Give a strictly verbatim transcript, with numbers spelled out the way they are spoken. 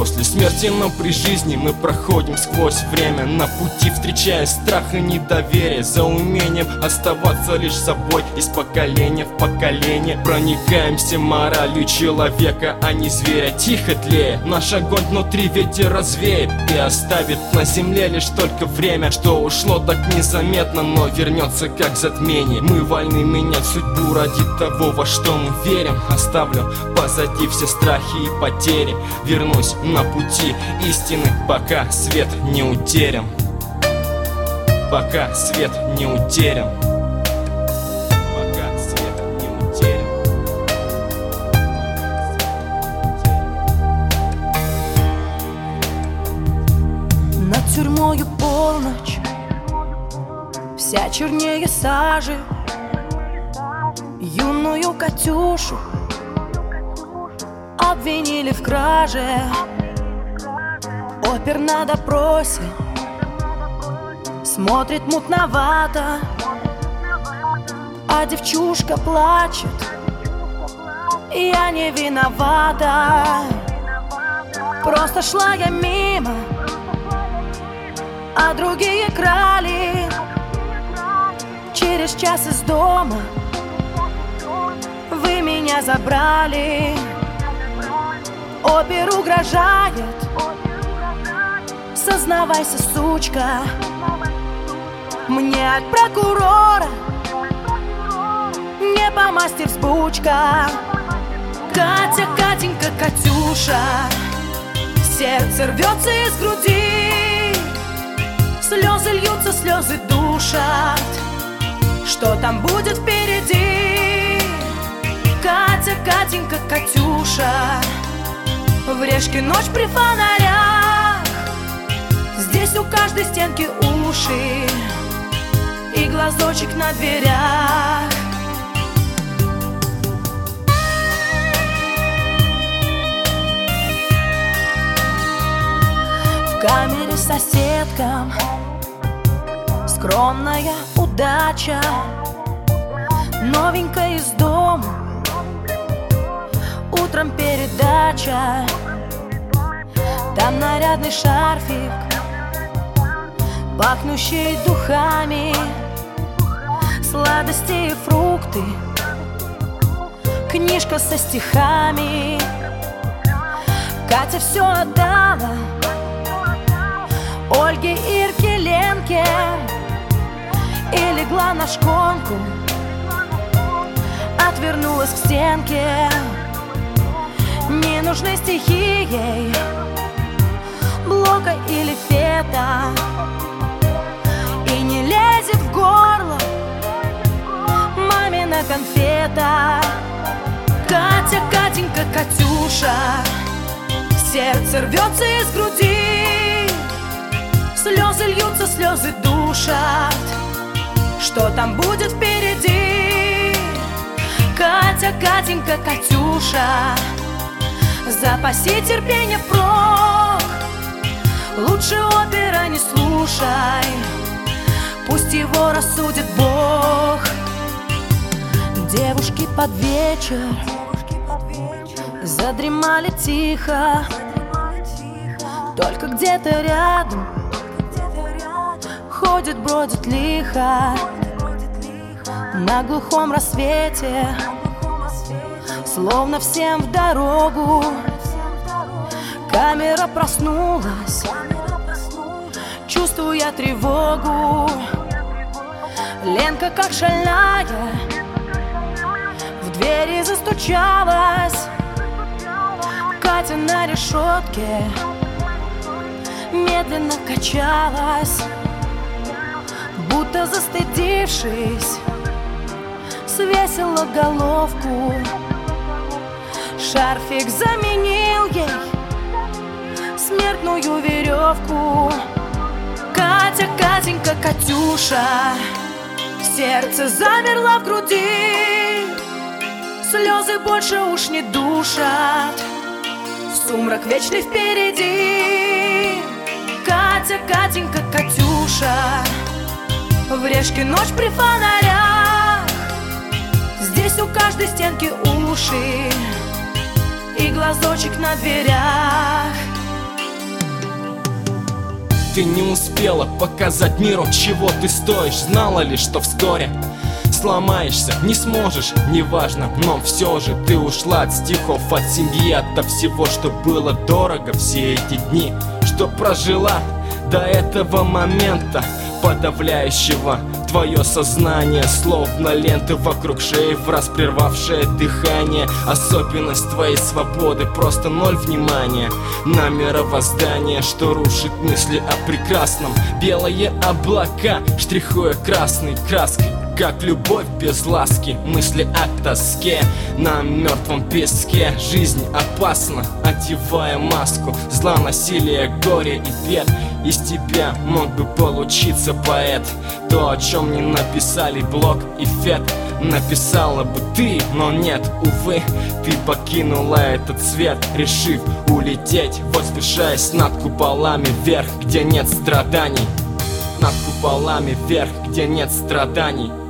после смерти, но при жизни мы проходим сквозь время. На пути встречая страх и недоверие, за умением оставаться лишь собой. Из поколения в поколение проникаемся моралью человека, а не зверя. Тихо тлея, наш огонь внутри ветер развеет и оставит на земле лишь только время, что ушло так незаметно, но вернется как затмение. Мы вольны менять судьбу ради того, во что мы верим. Оставлю позади все страхи и потери, вернусь на пути истины, пока свет не утерян. Пока свет не утерян. Пока свет не утерян. Над тюрьмою полночь, вся чернее сажи. Юную Катюшу обвинили в краже. Опер на допросе смотрит мутновато, а девчушка плачет: я не виновата. Просто шла я мимо, а другие крали. Через час из дома вы меня забрали. Опер угрожает: сознавайся, сучка. Мне от прокурора не по масти взбучка. Катя, Катенька, Катюша, сердце рвется из груди, слезы льются, слезы душат. Что там будет впереди? Катя, Катенька, Катюша, в Решке ночь при фонарях. Здесь у каждой стенки уши и глазочек на дверях. В камере соседкам скромная удача. Новенькая из дома, утром передача. Там нарядный шарфик, пахнущий духами, сладости и фрукты, книжка со стихами. Катя все отдала Ольге, Ирке, Ленке и легла на шконку, отвернулась к стенке. Не нужны стихи ей, Блока или Фета, и не лезет в горло мамина конфета. Катя, Катенька, Катюша, сердце рвется из груди, слезы льются, слезы душат. Что там будет впереди? Катя, Катенька, Катюша, запаси терпение впрок. Лучше опера не слушай, пусть его рассудит Бог. Девушки под вечер задремали тихо, только где-то рядом ходит, бродит лихо. На глухом рассвете, словно всем в дорогу, камера проснулась, чувствуя тревогу. Ленка, как шальная, в двери застучалась. Катя на решетке медленно качалась, будто застыдившись, свесила головку. Шарфик заменил ей смертную веревку. Катя, Катенька, Катюша, сердце замерло в груди, слезы больше уж не душат, сумрак вечный впереди. Катя, Катенька, Катюша, в Решке ночь при фонарях. Здесь у каждой стенки уши и глазочек на дверях. ты не успела показать миру, чего ты стоишь. Знала ли, что вскоре сломаешься, не сможешь, неважно, но все же ты ушла от стихов, от семьи, от всего, что было дорого все эти дни, что прожила до этого момента, подавляющего твое сознание, словно ленты вокруг шеи, враз прервавшее дыхание. Особенность твоей свободы, просто ноль внимания на мировоздание, что рушит мысли о прекрасном. Белые облака, штрихуя красной краской, как любовь без ласки, мысли о тоске на мертвом песке. Жизнь опасна, одевая маску зла, насилия, горя и бед. Из тебя мог бы получиться поэт. То, о чем не написали Блок и Фет, написала бы ты, но нет, увы. Ты покинула этот свет, решив улететь, возвышаясь над куполами вверх, где нет страданий. Над куполами вверх, где нет страданий.